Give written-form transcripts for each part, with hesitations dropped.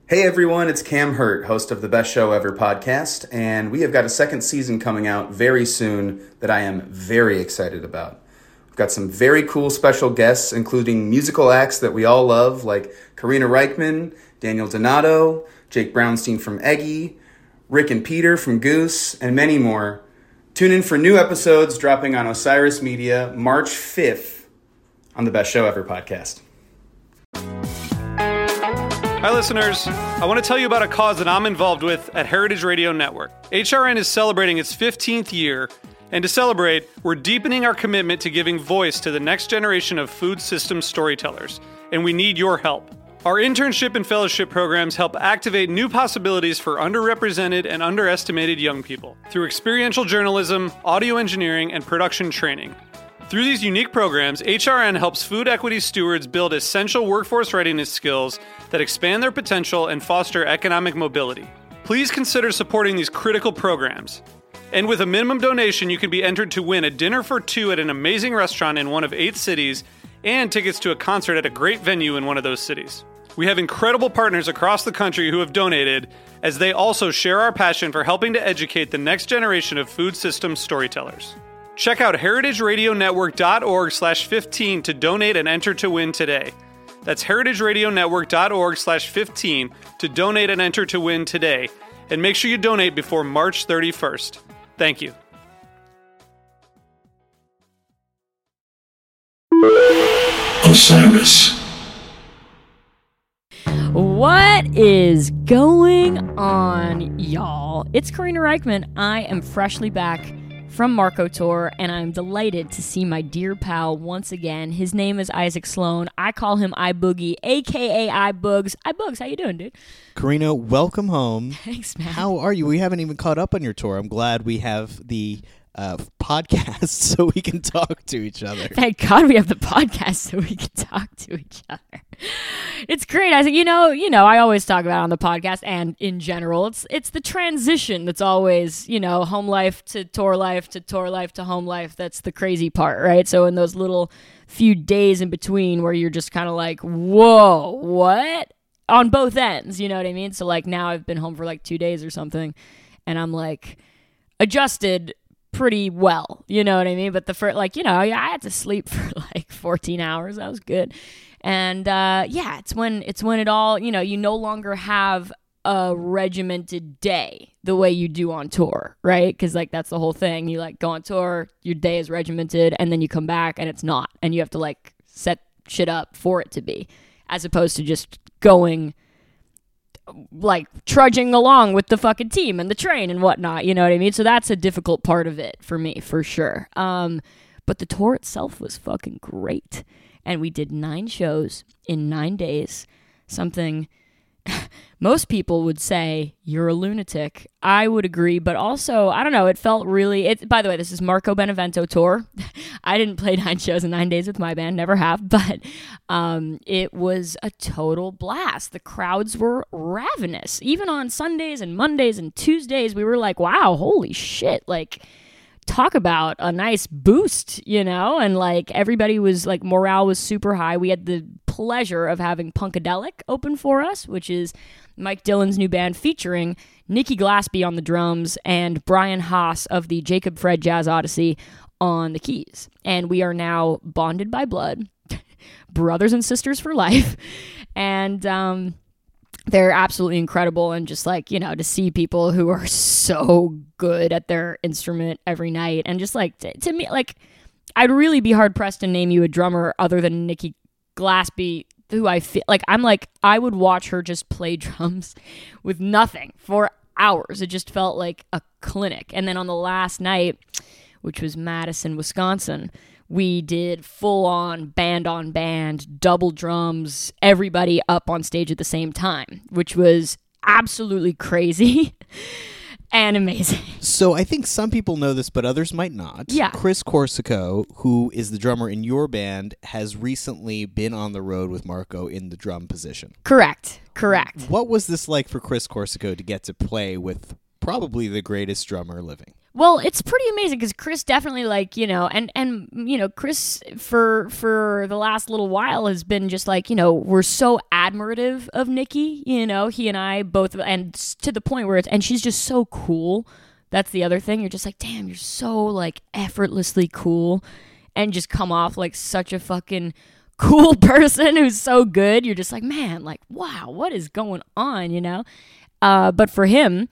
Hey everyone, it's Cam Hurt, host of the Best Show Ever podcast, and we have got a second season coming out very soon that I am very excited about. We've got some very cool special guests, including musical acts that we all love, like Karina Reichman, Daniel Donato, Jake Brownstein from Eggy, Rick and Peter from Goose, and many more. Tune in for new episodes dropping on Osiris Media March 5th on the Best Show Ever podcast. Hi, listeners. I want to tell you about a cause that I'm involved with at Heritage Radio Network. HRN is celebrating its 15th year, and to celebrate, we're deepening our commitment to giving voice to the next generation of food systems storytellers, and we need your help. Our internship and fellowship programs help activate new possibilities for underrepresented and underestimated young people through experiential journalism, audio engineering, and production training. Through these unique programs, HRN helps food equity stewards build essential workforce readiness skills that expand their potential and foster economic mobility. Please consider supporting these critical programs. And with a minimum donation, you can be entered to win a dinner for two at an amazing restaurant in one of 8 cities and tickets to a concert at a great venue in one of those cities. We have incredible partners across the country who have donated, as they also share our passion for helping to educate the next generation of food systems storytellers. Check out heritageradionetwork.org/15 to donate and enter to win today. That's heritageradionetwork.org/15 to donate and enter to win today. And make sure you donate before March 31st. Thank you. Osiris. What is going on, y'all? It's Karina Reichman. I am freshly back from Marco Tour, and I'm delighted to see my dear pal once again. His name is Isaac Sloan. I call him iBoogie, a.k.a. iBoogs. iBoogs, how you doing, dude? Karina, welcome home. Thanks, man. How are you? We haven't even caught up on your tour. I'm glad we have the podcast so we can talk to each other. Thank God we have the podcast so we can talk to each other. It's great, Isaac. You know, I always talk about it on the podcast and in general. It's the transition that's always, home life to tour life to tour life to home life. That's the crazy part, right? So in those little few days in between where you're just kind of like, whoa, what? On both ends, you know what I mean? So like now I've been home for like 2 days or something, and I'm like adjusted pretty well, you know what I mean? But the first, I had to sleep for like 14 hours. That was good. And it's when it all, you no longer have a regimented day the way you do on tour, right? Because that's the whole thing. You go on tour, your day is regimented, and then you come back and it's not, and you have to set shit up for it to be, as opposed to just going trudging along with the fucking team and the train and whatnot, you know what I mean? So that's a difficult part of it for me, for sure. But the tour itself was fucking great. And we did 9 shows in 9 days, something most people would say, you're a lunatic. I would agree, but also, I don't know, it felt really, by the way, this is Marco Benevento tour. I didn't play 9 shows in 9 days with my band, never have, but it was a total blast. The crowds were ravenous. Even on Sundays and Mondays and Tuesdays, we were like, wow, holy shit, talk about a nice boost, and everybody was morale was super high. We had the pleasure of having Punkadelic open for us, which is Mike Dillon's new band featuring Nikki Glaspie on the drums and Brian Haas of the Jacob Fred Jazz Odyssey on the keys. And we are now bonded by blood, brothers and sisters for life. And they're absolutely incredible, and just to see people who are so good at their instrument every night, and just to me, I'd really be hard pressed to name you a drummer other than Nikki Glaspie who I feel I would watch her just play drums with nothing for hours. It just felt like a clinic. And then on the last night, which was Madison, Wisconsin, we did full-on band-on-band, double drums, everybody up on stage at the same time, which was absolutely crazy and amazing. So I think some people know this, but others might not. Yeah. Chris Corsico, who is the drummer in your band, has recently been on the road with Marco in the drum position. Correct. What was this like for Chris Corsico to get to play with probably the greatest drummer living? Well, it's pretty amazing because Chris definitely and Chris for the last little while has been just like, we're so admirative of Nikki, he and I both, and to the point where and she's just so cool. That's the other thing. You're just like, damn, you're so like effortlessly cool and just come off like such a fucking cool person who's so good. You're just like, man, like, wow, what is going on, But for him,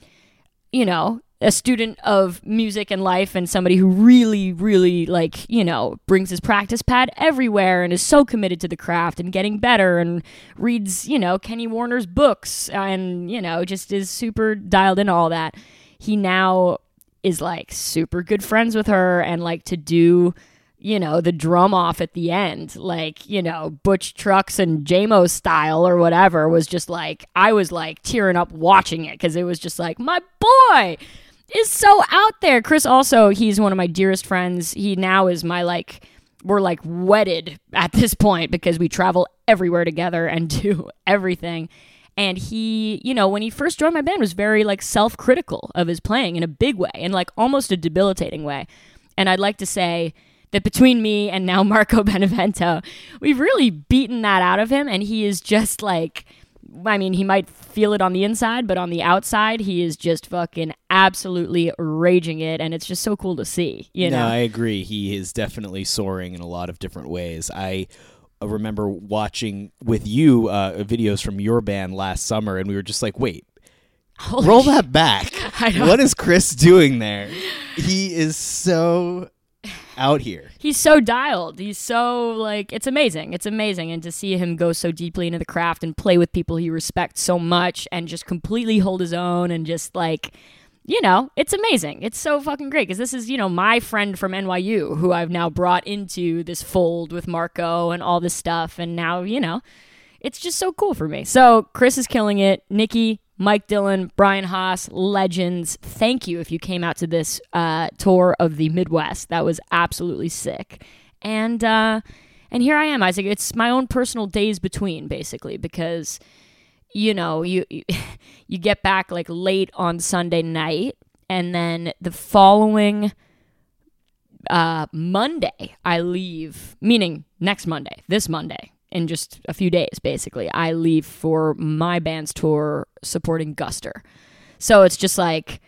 a student of music and life and somebody who really, really brings his practice pad everywhere and is so committed to the craft and getting better and reads, Kenny Warner's books and, just is super dialed into all that. He now is like super good friends with her and like to do, the drum off at the end, like, Butch Trucks and J-Mo style or whatever was just like, I was like tearing up watching it because it was just like, my boy is so out there. Chris also, he's one of my dearest friends. He now is we're like wedded at this point because we travel everywhere together and do everything. And he, when he first joined my band was very like self-critical of his playing in a big way and like almost a debilitating way. And I'd like to say that between me and now Marco Benevento, we've really beaten that out of him. And he is just like, he might feel it on the inside, but on the outside, he is just fucking absolutely raging it. And it's just so cool to see, No, I agree. He is definitely soaring in a lot of different ways. I remember watching with you videos from your band last summer, and we were just like, wait, roll that back. What is Chris doing there? He is so out here. He's so dialed. He's so like, it's amazing. It's amazing. And to see him go so deeply into the craft and play with people he respects so much and just completely hold his own and just like, it's amazing. It's so fucking great because this is, my friend from NYU who I've now brought into this fold with Marco and all this stuff. And now, it's just so cool for me. So Chris is killing it. Nikki, Mike Dillon, Brian Haas, legends. Thank you if you came out to this tour of the Midwest. That was absolutely sick. And here I am, Isaac. It's my own personal days between, basically, because you get back like late on Sunday night, and then the following Monday I leave, meaning next Monday, this Monday, in just a few days, basically, I leave for my band's tour supporting Guster. So it's just like,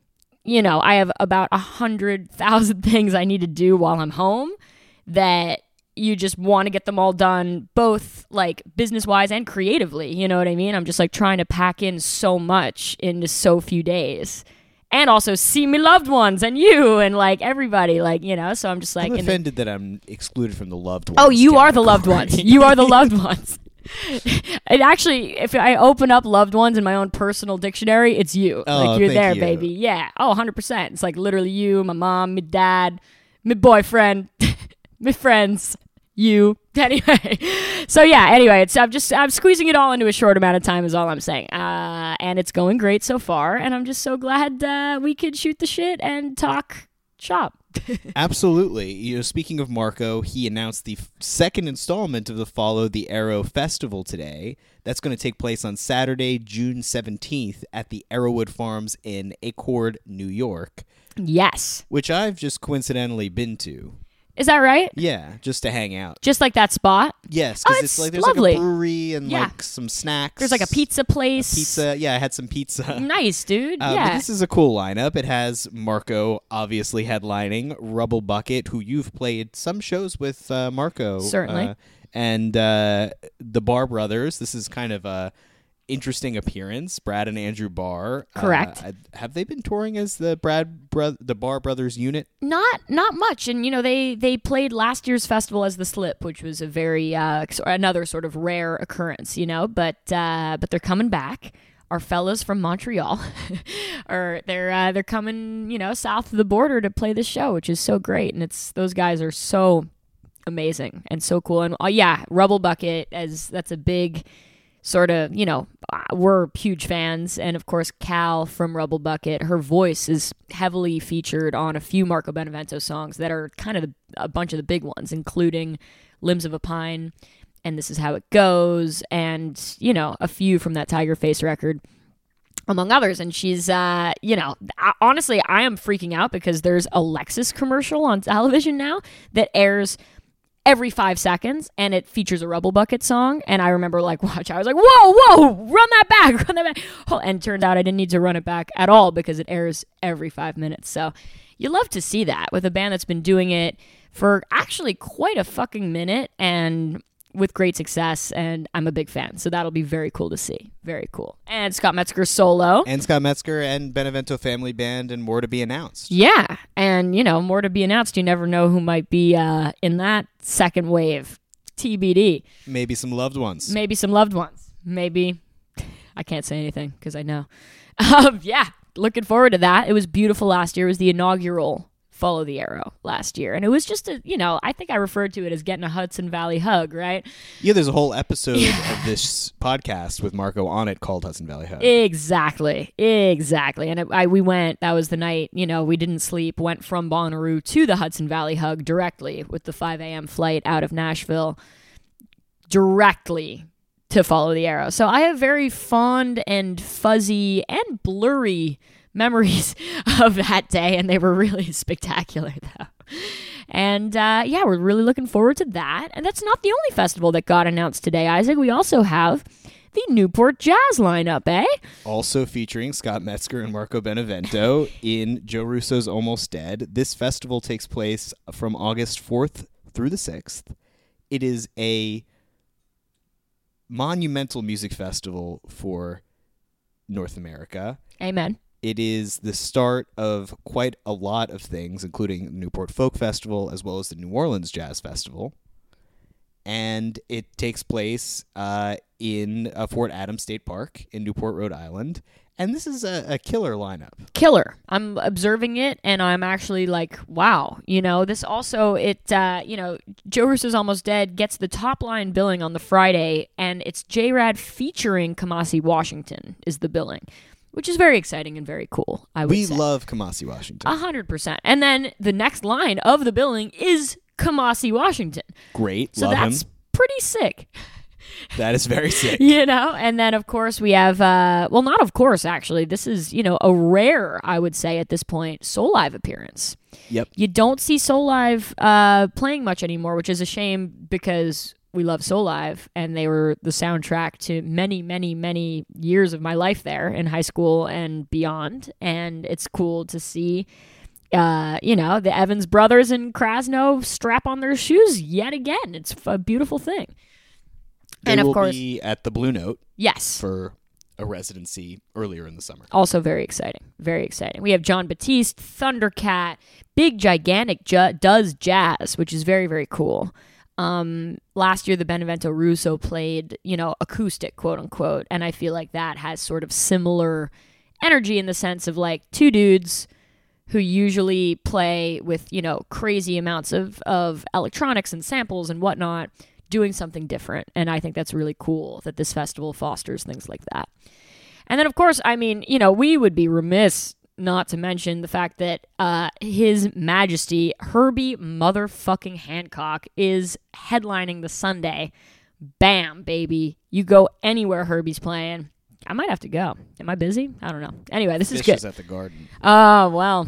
I have about 100,000 things I need to do while I'm home that you just want to get them all done, both like business-wise and creatively, you know what I mean? I'm just like trying to pack in so much into so few days. And also see me loved ones and you and like everybody, like, so I'm just like... I'm offended that I'm excluded from the loved ones. Oh, you are the loved ones. You are the loved ones. And actually, if I open up loved ones in my own personal dictionary, it's you. Oh, like, you're there, you. baby. Yeah. Oh, 100%. It's like literally you, my mom, my dad, my boyfriend, my friends, you. Anyway. So yeah, anyway, I'm squeezing it all into a short amount of time is all I'm saying. And it's going great so far. And I'm just so glad we could shoot the shit and talk shop. Absolutely. Speaking of Marco, he announced the second installment of the Follow the Arrow Festival today. That's going to take place on Saturday, June 17th at the Arrowwood Farms in Accord, New York. Yes. Which I've just coincidentally been to. Is that right? Yeah, just to hang out. Just like that spot? Yes, because it's like there's lovely. like a brewery and like some snacks. There's like a pizza place. Pizza, yeah, I had some pizza. Nice, dude. But Yeah. this is a cool lineup. It has Marco obviously headlining, Rubble Bucket, who you've played some shows with, Marco. Certainly. And the Barr Brothers. This is kind of a interesting appearance. Brad and Andrew Barr. Correct. Have they been touring as the Barr Brothers unit? Not much, and they played last year's festival as the Slip, which was a very another sort of rare occurrence, but they're coming back. Our fellas from Montreal, they're coming south of the border to play this show, which is so great, and those guys are so amazing and so cool, and Rubble Bucket that's a big sort of, we're huge fans. And of course, Cal from Rubble Bucket, her voice is heavily featured on a few Marco Benevento songs that are kind of a bunch of the big ones, including Limbs of a Pine and This Is How It Goes, and, a few from that Tiger Face record. among others. And she's, honestly, I am freaking out because there's a Lexus commercial on television now that airs every 5 seconds, and it features a Rubble Bucket song. And I remember I was like, whoa, run that back. Oh, and turned out I didn't need to run it back at all because it airs every 5 minutes. So you love to see that with a band that's been doing it for actually quite a fucking minute and with great success, and I'm a big fan. So that'll be very cool to see. Very cool. And Scott Metzger solo. And Scott Metzger and Benevento Family Band, and more to be announced. Yeah, and, more to be announced. You never know who might be in that second wave. TBD. Maybe some loved ones. Maybe. I can't say anything because I know. Yeah, looking forward to that. It was beautiful last year. It was the inaugural Follow the Arrow last year. And it was just I think I referred to it as getting a Hudson Valley hug, right? Yeah, there's a whole episode of this podcast with Marco on it called Hudson Valley Hug. Exactly. And we went, that was the night, we didn't sleep, went from Bonnaroo to the Hudson Valley Hug directly with the 5 a.m. flight out of Nashville directly to Follow the Arrow. So I have very fond and fuzzy and blurry memories of that day, and they were really spectacular, though. And we're really looking forward to that. And that's not the only festival that got announced today, Isaac. We also have the Newport Jazz lineup, eh? Also featuring Scott Metzger and Marco Benevento in Joe Russo's Almost Dead. This festival takes place from August 4th through the 6th. It is a monumental music festival for North America. Amen. It is the start of quite a lot of things, including Newport Folk Festival, as well as the New Orleans Jazz Festival. And it takes place in Fort Adams State Park in Newport, Rhode Island. And this is a killer lineup. Killer. I'm observing it, and I'm actually like, wow. This also, Joe Russo's Almost Dead gets the top line billing on the Friday, and it's J-Rad featuring Kamasi Washington is the billing, which is very exciting and very cool, I would say. We love Kamasi Washington. 100%. And then the next line of the billing is Kamasi Washington. Great, so love him. So that's pretty sick. That is very sick. And then, of course, we have, not of course, actually. This is, a rare, I would say at this point, Soul Live appearance. Yep. You don't see Soul Live playing much anymore, which is a shame because we love Soul Live, and they were the soundtrack to many, many, many years of my life there in high school and beyond. And it's cool to see, the Evans brothers and Krasno strap on their shoes yet again. It's a beautiful thing. They will be at the Blue Note. Yes. For a residency earlier in the summer. Also very exciting. Very exciting. We have John Batiste, Thundercat, Big Gigantic does jazz, which is very, very cool. Last year, the Benevento Russo played, acoustic, quote unquote. And I feel like that has sort of similar energy in the sense of like two dudes who usually play with, crazy amounts of electronics and samples and whatnot, doing something different. And I think that's really cool that this festival fosters things like that. And then, of course, we would be remiss not to mention the fact that His Majesty Herbie motherfucking Hancock is headlining the Sunday. Bam, baby. You go anywhere Herbie's playing. I might have to go. Am I busy? I don't know. Anyway, this is good. Fishes at the Garden. Oh, well.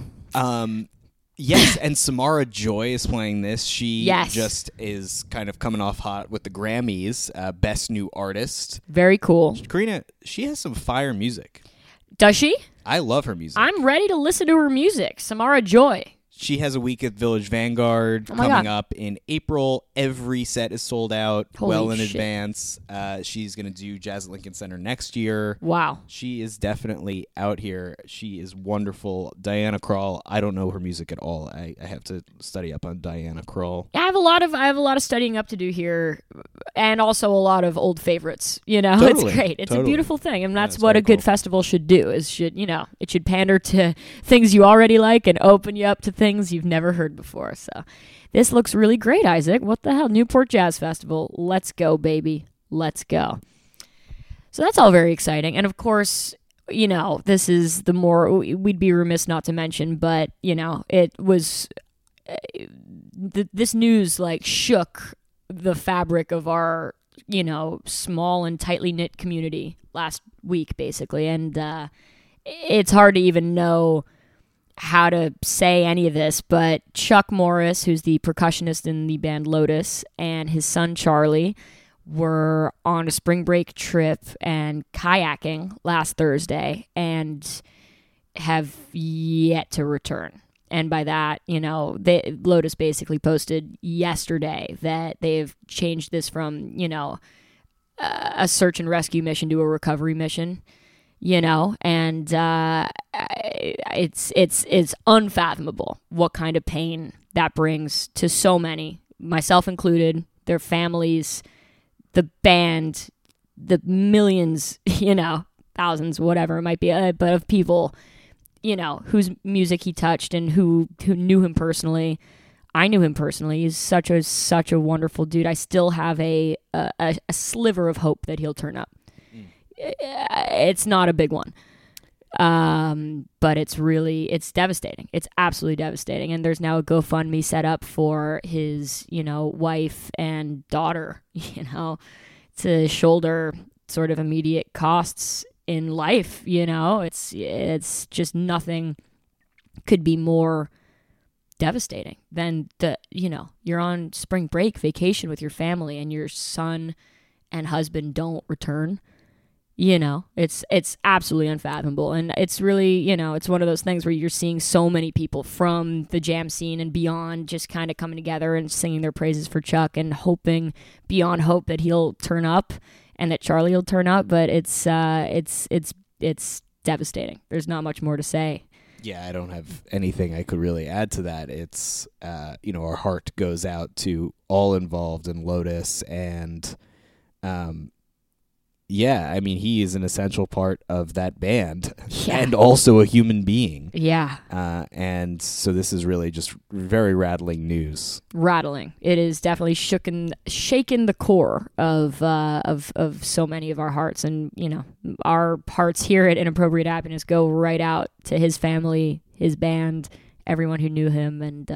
Yes, and Samara Joy is playing this. She yes. just is kind of coming off hot with the Grammys, Best New Artist. Very cool. Karina, she has some fire music. Does she? I love her music. I'm ready to listen to her music. Samara Joy. She has a week at Village Vanguard coming up in April. Every set is sold out in advance. She's going to do Jazz at Lincoln Center next year. Wow. She is definitely out here. She is wonderful. Diana Krall, I don't know her music at all. I have to study up on Diana Krall. I have a lot of studying up to do here, and also a lot of old favorites. Totally. It's great. It's a beautiful thing, and that's what a good festival should do. It should pander to things you already like and open you up to things you've never heard before. So this looks really great, Isaac. What the hell? Newport Jazz Festival. Let's go, baby. Let's go. So that's all very exciting. And of course, this is the more we'd be remiss not to mention, but it was this news shook the fabric of our small and tightly knit community last week, basically. And it's hard to even know how to say any of this, but Chuck Morris, who's the percussionist in the band Lotus, and his son Charlie were on a spring break trip and kayaking last Thursday and have yet to return. And by that, Lotus basically posted yesterday that they've changed this from, a search and rescue mission to a recovery mission, and it's unfathomable what kind of pain that brings to so many, myself included, their families, the band, the millions, thousands, whatever it might be, but of people, whose music he touched and who knew him personally. I knew him personally. He's such a wonderful dude. I still have a sliver of hope that he'll turn up. It's not a big one. But it's devastating. It's absolutely devastating. And there's now a GoFundMe set up for his, wife and daughter, to shoulder sort of immediate costs in life. It's just nothing could be more devastating than you're on spring break vacation with your family and your son and husband don't return. It's absolutely unfathomable. And it's really, it's one of those things where you're seeing so many people from the jam scene and beyond just kind of coming together and singing their praises for Chuck and hoping beyond hope that he'll turn up and that Charlie will turn up. But it's devastating. There's not much more to say. Yeah, I don't have anything I could really add to that. It's, our heart goes out to all involved in Lotus and, yeah, I mean, he is an essential part of that band and also a human being. Yeah. And so this is really just very rattling news. Rattling. It is definitely shaken the core of so many of our hearts. And, our hearts here at Inappropriate Happiness go right out to his family, his band, everyone who knew him. And,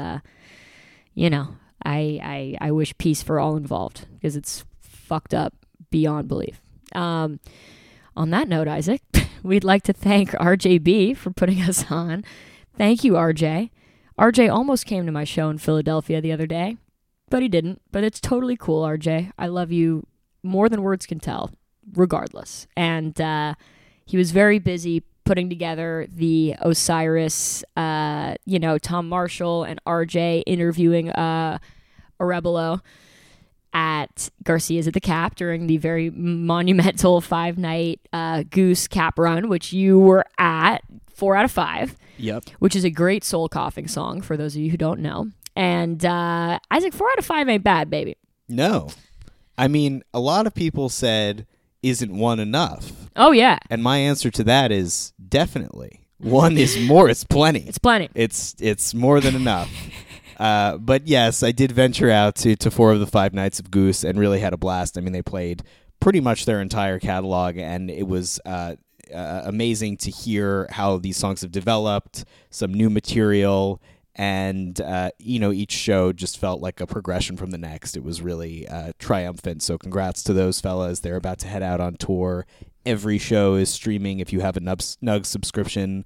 I wish peace for all involved because it's fucked up beyond belief. On that note, Isaac, we'd like to thank RJB for putting us on. Thank you, RJ. RJ almost came to my show in Philadelphia the other day, but he didn't. But it's totally cool, RJ. I love you more than words can tell, regardless. And he was very busy putting together the Osiris, Tom Marshall and RJ interviewing Arevalo at Garcia's at the Cap during the very monumental 5-night Goose Cap run, which you were at 4 out of 5. Yep. Which is a great soul coughing song for those of you who don't know. And Isaac, 4 out of 5 ain't bad, baby. No. I mean, a lot of people said, isn't one enough? Oh, yeah. And my answer to that is definitely. One is more. It's plenty. It's plenty. It's more than enough. But yes, I did venture out to 4 of the 5 nights of Goose and really had a blast. I mean, they played pretty much their entire catalog, and it was amazing to hear how these songs have developed, some new material, and each show just felt like a progression from the next. It was really triumphant. So congrats to those fellas. They're about to head out on tour. Every show is streaming if you have a Nug subscription.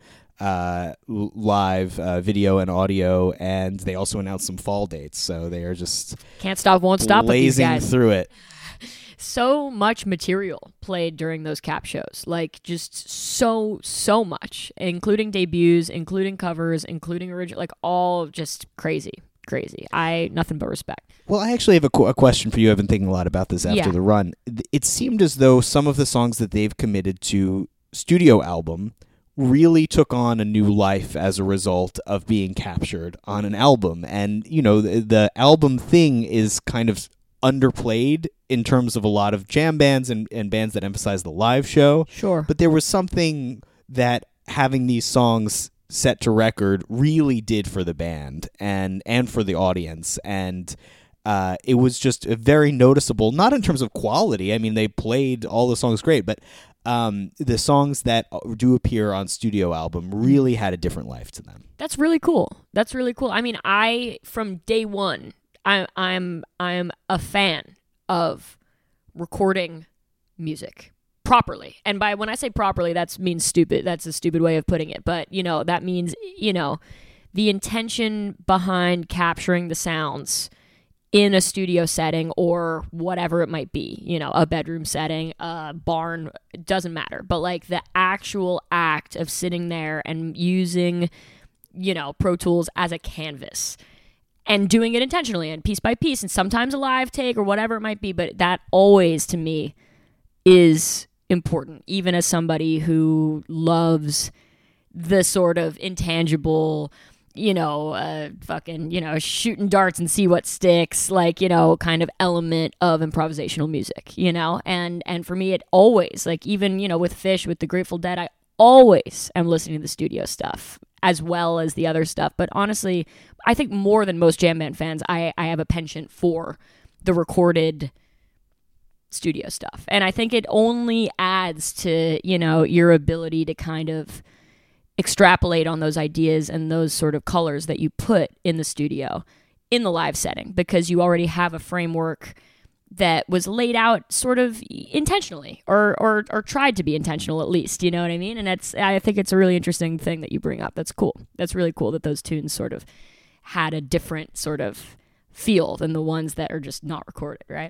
Live video and audio, and they also announced some fall dates, so they are just can't stop, won't stop with these guys. Blazing through it. So much material played during those Cap shows, like just so much, including debuts, including covers, including original, like all just crazy. Nothing but respect. Well, I actually have a question for you. I've been thinking a lot about this after the run. It seemed as though some of the songs that they've committed to studio album really took on a new life as a result of being captured on an album. And, the album thing is kind of underplayed in terms of a lot of jam bands and bands that emphasize the live show. Sure. But there was something that having these songs set to record really did for the band and for the audience. And it was just very noticeable, not in terms of quality. I mean, they played all the songs great, but the songs that do appear on studio album really had a different life to them. That's really cool. I mean, from day one, I'm a fan of recording music properly. And when I say properly, that means stupid. That's a stupid way of putting it. But, that means, the intention behind capturing the sounds in a studio setting or whatever it might be, a bedroom setting, a barn, it doesn't matter. But like the actual act of sitting there and using, Pro Tools as a canvas and doing it intentionally and piece by piece and sometimes a live take or whatever it might be. But that always, to me, is important, even as somebody who loves the sort of intangible, shooting darts and see what sticks, like, kind of element of improvisational music, and for me, it always, like, even, with Fish, with the Grateful Dead, I always am listening to the studio stuff as well as the other stuff. But honestly, I think more than most jam band fans, I have a penchant for the recorded studio stuff. And I think it only adds to, your ability to kind of extrapolate on those ideas and those sort of colors that you put in the studio in the live setting, because you already have a framework that was laid out sort of intentionally or tried to be intentional, at least, you know what I mean? And I think it's a really interesting thing that you bring up. That's cool. That's really cool that those tunes sort of had a different sort of feel than the ones that are just not recorded, right?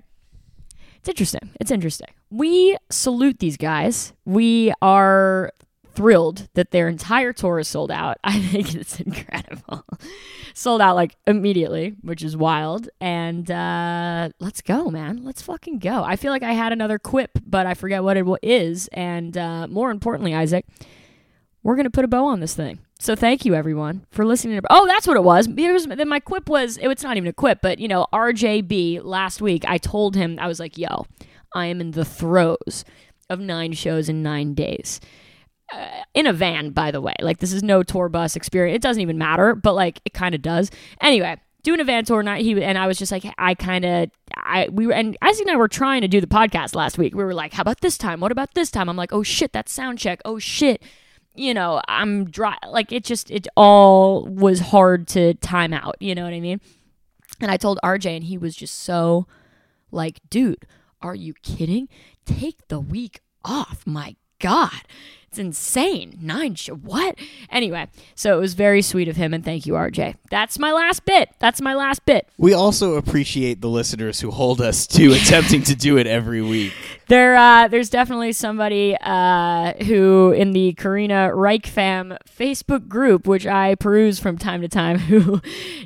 It's interesting. We salute these guys. We are thrilled that their entire tour is sold out. I think it's incredible. Sold out like immediately, which is wild. And let's go, man. Let's fucking go. I feel like I had another quip, but I forget what it is. And more importantly, Isaac, we're going to put a bow on this thing. So thank you, everyone, for listening. Oh, that's what it was. Then my quip was, it's not even a quip, but, RJB, last week, I told him, I was like, yo, I am in the throes of 9 shows in 9 days. In a van, by the way. Like, this is no tour bus experience. It doesn't even matter, but, like, it kind of does. Anyway, doing a van tour night, and I was just like, and Isaac and I were trying to do the podcast last week. We were like, how about this time? What about this time? I'm like, oh, shit, that's sound check. Oh, shit. I'm dry. Like, it all was hard to time out. You know what I mean? And I told RJ, and he was just so like, dude, are you kidding? Take the week off. My God. It's insane. 9 shows. What? Anyway, so it was very sweet of him, and thank you, RJ. That's my last bit. We also appreciate the listeners who hold us to attempting to do it every week. There's definitely somebody who in the Karina Reich fam Facebook group, which I peruse from time to time, who,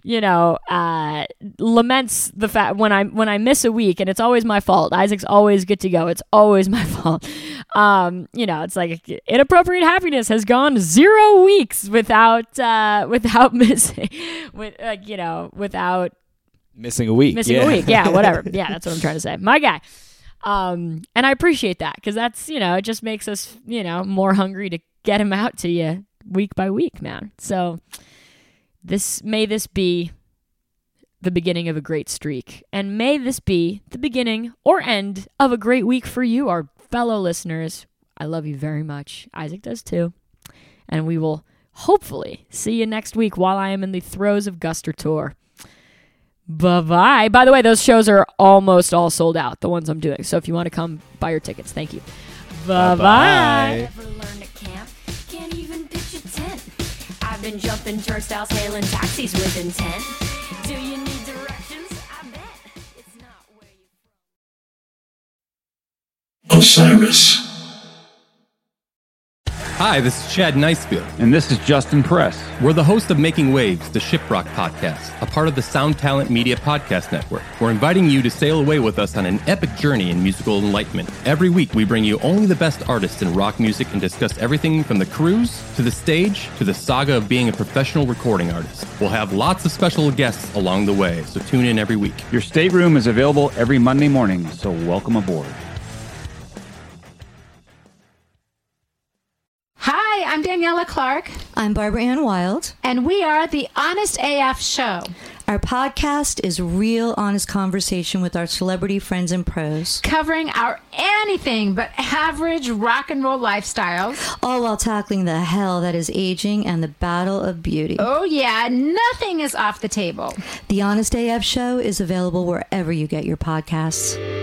laments the fact when I miss a week, and it's always my fault. Isaac's always good to go. It's always my fault. It's like inappropriate happiness has gone 0 weeks without missing, without missing a week. A week. Yeah, whatever. Yeah, that's what I'm trying to say. My guy. And I appreciate that, because that's, it just makes us, more hungry to get him out to you week by week, man. So may this be the beginning of a great streak, and may this be the beginning or end of a great week for you, our fellow listeners. I love you very much. Isaac does too. And we will hopefully see you next week while I am in the throes of Guster Tour. Bye-bye. By the way, those shows are almost all sold out, the ones I'm doing. So if you want to come, buy your tickets. Thank you. Bye-bye. Never learned to camp. Can't even pitch a tent. I've been jumping turnstiles, hailing taxis with intent. Do you need directions? I bet it's not where you're from. Osiris. Hi, this is Chad Nicefield. And this is Justin Press. We're the host of Making Waves, the Shiprock podcast, a part of the Sound Talent Media Podcast Network. We're inviting you to sail away with us on an epic journey in musical enlightenment. Every week, we bring you only the best artists in rock music and discuss everything from the cruise to the stage to the saga of being a professional recording artist. We'll have lots of special guests along the way, so tune in every week. Your stateroom is available every Monday morning, so welcome aboard. Hi, I'm Daniela Clark. I'm Barbara Ann Wild. And we are the Honest AF Show. Our podcast is real, honest conversation with our celebrity friends and pros. Covering our anything but average rock and roll lifestyles. All while tackling the hell that is aging and the battle of beauty. Oh yeah, nothing is off the table. The Honest AF Show is available wherever you get your podcasts.